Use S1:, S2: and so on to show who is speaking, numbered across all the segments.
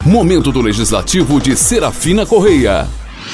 S1: Momento do Legislativo de Serafina Correia.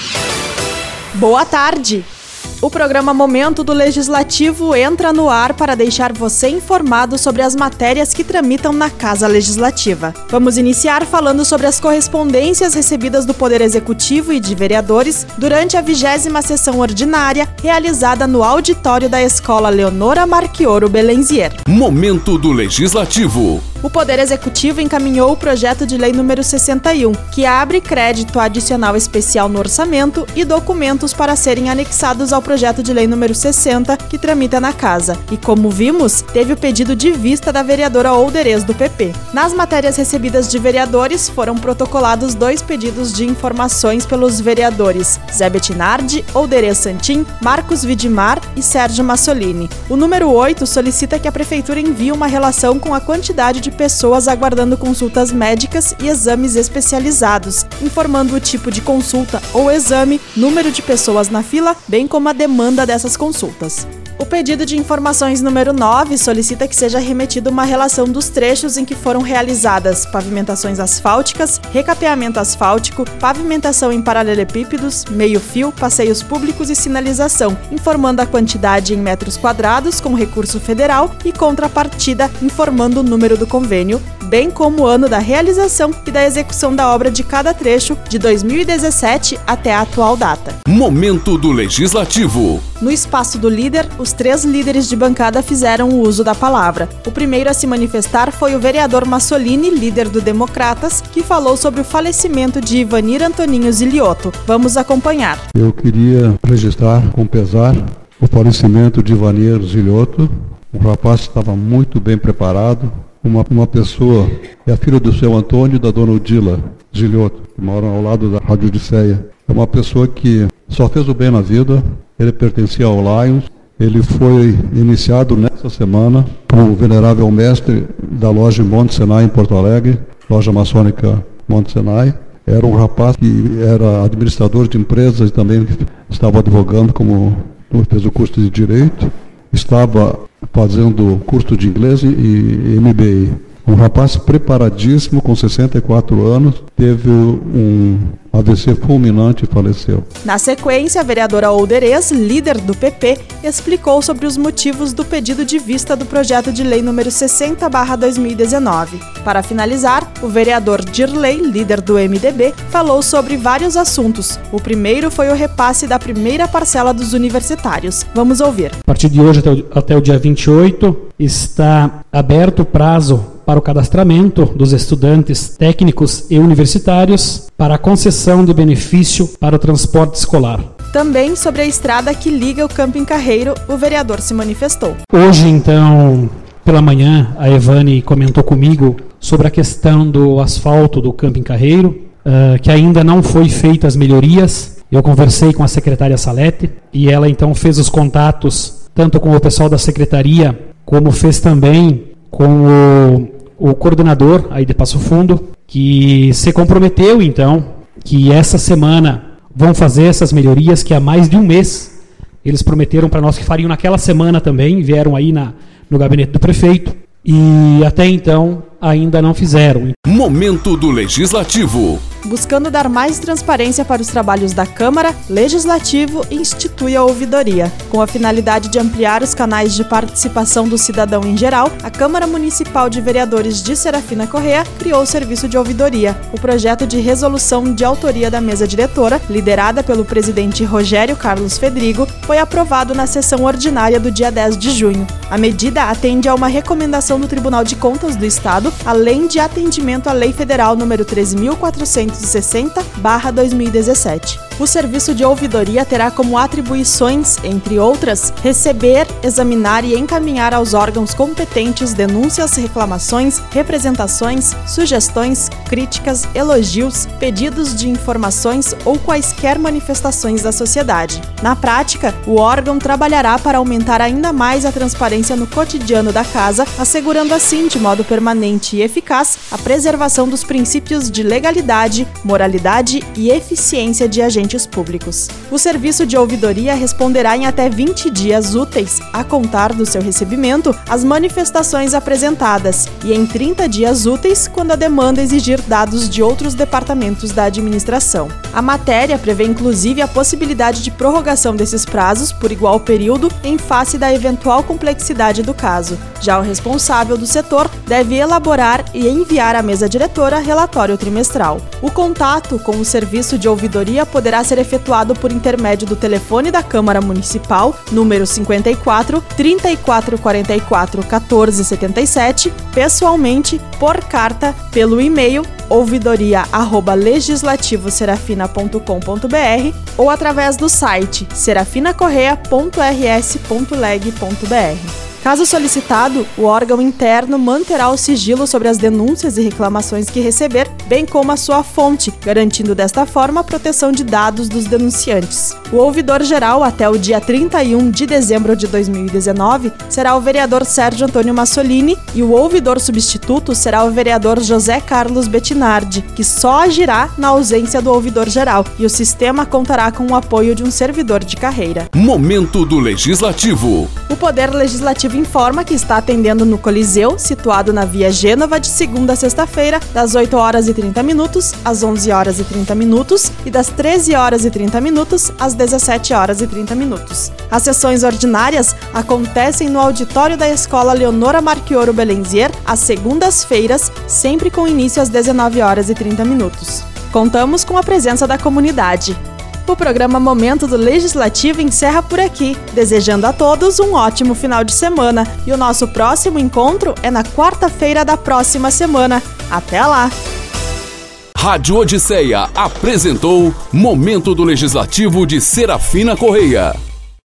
S2: Boa tarde! O programa Momento do Legislativo entra no ar para deixar você informado sobre as matérias que tramitam na Casa Legislativa. Vamos iniciar falando sobre as correspondências recebidas do Poder Executivo e de vereadores durante a 20ª sessão ordinária, realizada no auditório da Escola Leonora Marchioro Belenzier.
S1: Momento do Legislativo.
S2: O Poder Executivo encaminhou o projeto de lei número 61, que abre crédito adicional especial no orçamento e documentos para serem anexados ao projeto de lei número 60, que tramita na Casa. E como vimos, teve o pedido de vista da vereadora Olderez, do PP. Nas matérias recebidas de vereadores, foram protocolados 2 pedidos de informações pelos vereadores Zé Bettinardi, Olderez Santin, Marcos Vidimar e Sérgio Massolini. O número 8 solicita que a Prefeitura envie uma relação com a quantidade de pessoas aguardando consultas médicas e exames especializados, informando o tipo de consulta ou exame, número de pessoas na fila, bem como a demanda dessas consultas. O pedido de informações número 9 solicita que seja remetida uma relação dos trechos em que foram realizadas pavimentações asfálticas, recapeamento asfáltico, pavimentação em paralelepípedos, meio-fio, passeios públicos e sinalização, informando a quantidade em metros quadrados com recurso federal e contrapartida informando o número do convênio, bem como o ano da realização e da execução da obra de cada trecho de 2017 até a atual data.
S1: Momento do Legislativo.
S2: No espaço do líder, os 3 líderes de bancada fizeram o uso da palavra. O primeiro a se manifestar foi o vereador Massolini, líder do Democratas, que falou sobre o falecimento de Ivanir Antoninho Ziliotto. Vamos acompanhar.
S3: Eu queria registrar com pesar o falecimento de Ivanir Ziliotto, um rapaz que estava muito bem preparado, uma pessoa, é a filha do seu Antônio e da dona Odila Ziliotto, que moram ao lado da Rádio Odisseia. É uma pessoa que só fez o bem na vida. Ele pertencia ao Lions. Ele foi iniciado nessa semana por venerável mestre da loja Monte Senai em Porto Alegre, loja maçônica Monte Senai. Era um rapaz que era administrador de empresas e também estava advogando, como fez o curso de Direito. Estava fazendo curso de inglês e MBA. Um rapaz preparadíssimo, com 64 anos, teve um AVC fulminante e faleceu.
S2: Na sequência, a vereadora Olderez, líder do PP, explicou sobre os motivos do pedido de vista do projeto de lei número 60/2019. Para finalizar, o vereador Dirley, líder do MDB, falou sobre vários assuntos. O primeiro foi o repasse da primeira parcela dos universitários. Vamos ouvir.
S4: A partir de hoje até o dia 28, está aberto o prazo para o cadastramento dos estudantes técnicos e universitários para a concessão de benefício para o transporte escolar.
S2: Também sobre a estrada que liga o Camping Carreiro, o vereador se manifestou.
S4: Hoje, então, pela manhã, a Evane comentou comigo sobre a questão do asfalto do Camping Carreiro, que ainda não foi feita as melhorias. Eu conversei com a secretária Salete e ela então fez os contatos tanto com o pessoal da secretaria, como fez também com o coordenador aí de Passo Fundo, que se comprometeu então que essa semana vão fazer essas melhorias que há mais de um mês eles prometeram para nós que fariam naquela semana também, vieram aí no gabinete do prefeito e até então ainda não fizeram.
S1: Momento do Legislativo.
S2: Buscando dar mais transparência para os trabalhos da Câmara, Legislativo institui a ouvidoria. Com a finalidade de ampliar os canais de participação do cidadão em geral, a Câmara Municipal de Vereadores de Serafina Correia criou o serviço de ouvidoria. O projeto de resolução de autoria da mesa diretora, liderada pelo presidente Rogério Carlos Fedrigo, foi aprovado na sessão ordinária do dia 10 de junho. A medida atende a uma recomendação do Tribunal de Contas do Estado, além de atendimento à Lei Federal nº 13.460/2017. O serviço de ouvidoria terá como atribuições, entre outras, receber, examinar e encaminhar aos órgãos competentes denúncias, reclamações, representações, sugestões, críticas, elogios, pedidos de informações ou quaisquer manifestações da sociedade. Na prática, o órgão trabalhará para aumentar ainda mais a transparência no cotidiano da Casa, assegurando assim, de modo permanente e eficaz, a preservação dos princípios de legalidade, moralidade e eficiência de agente agentes públicos. O serviço de ouvidoria responderá em até 20 dias úteis, a contar do seu recebimento, às manifestações apresentadas e em 30 dias úteis quando a demanda exigir dados de outros departamentos da administração. A matéria prevê inclusive a possibilidade de prorrogação desses prazos por igual período em face da eventual complexidade do caso. Já o responsável do setor deve elaborar e enviar à mesa diretora relatório trimestral. O contato com o serviço de ouvidoria poderá ser efetuado por intermédio do telefone da Câmara Municipal, número 54 3444 1477, pessoalmente, por carta, pelo e-mail ouvidoria@legislativoserafina.com.br ou através do site serafinacorreia.rs.leg.br. Caso solicitado, o órgão interno manterá o sigilo sobre as denúncias e reclamações que receber, bem como a sua fonte, garantindo desta forma a proteção de dados dos denunciantes. O ouvidor-geral, até o dia 31 de dezembro de 2019, será o vereador Sérgio Antônio Massolini e o ouvidor substituto será o vereador José Carlos Bettinardi, que só agirá na ausência do ouvidor-geral, e o sistema contará com o apoio de um servidor de carreira.
S1: Momento do Legislativo.
S2: O Poder Legislativo informa que está atendendo no Coliseu, situado na Via Gênova, de segunda a sexta-feira, das 8 horas e 30 minutos às 11 horas e 30 minutos e das 13 horas e 30 minutos às 17 horas e 30 minutos. As sessões ordinárias acontecem no auditório da Escola Leonora Marchioro Belenzier, às segundas-feiras, sempre com início às 19 horas e 30 minutos. Contamos com a presença da comunidade. O programa Momento do Legislativo encerra por aqui, desejando a todos um ótimo final de semana. E o nosso próximo encontro é na quarta-feira da próxima semana. Até lá!
S1: Rádio Odisseia apresentou Momento do Legislativo de Serafina Correia.